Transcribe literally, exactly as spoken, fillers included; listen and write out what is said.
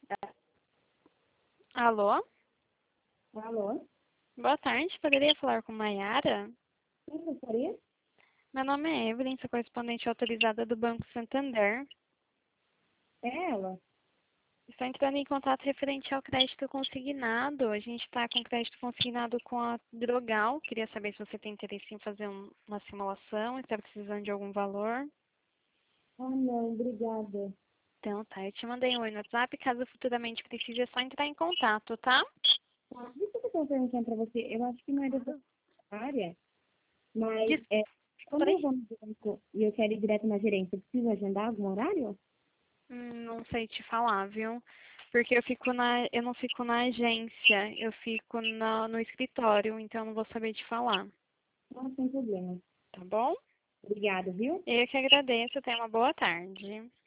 Alô? Alô? Boa tarde, poderia falar com Maiara? Quem gostaria? Meu nome é Evelyn, sou correspondente autorizada do Banco Santander. É ela? Estou entrando em contato referente ao crédito consignado. A gente está com crédito consignado com a Drogal. Queria saber se você tem interesse em fazer um- uma simulação, está precisando de algum valor. Ah, não, obrigada. Então tá, eu te mandei um oi no WhatsApp. Caso futuramente precise, é só entrar em contato, tá? Ah, deixa eu fazer uma pergunta pra você. Eu acho que não é dessa área, mas Des- é, quando Peraí. eu vou no banco e eu quero ir direto na gerência, eu preciso agendar algum horário? Hum, Não sei te falar, viu? Porque eu fico na, eu não fico na agência, eu fico na, no escritório, então eu não vou saber te falar, Não, sem problema. tá bom? Obrigada, viu? Eu que agradeço, tenha uma boa tarde.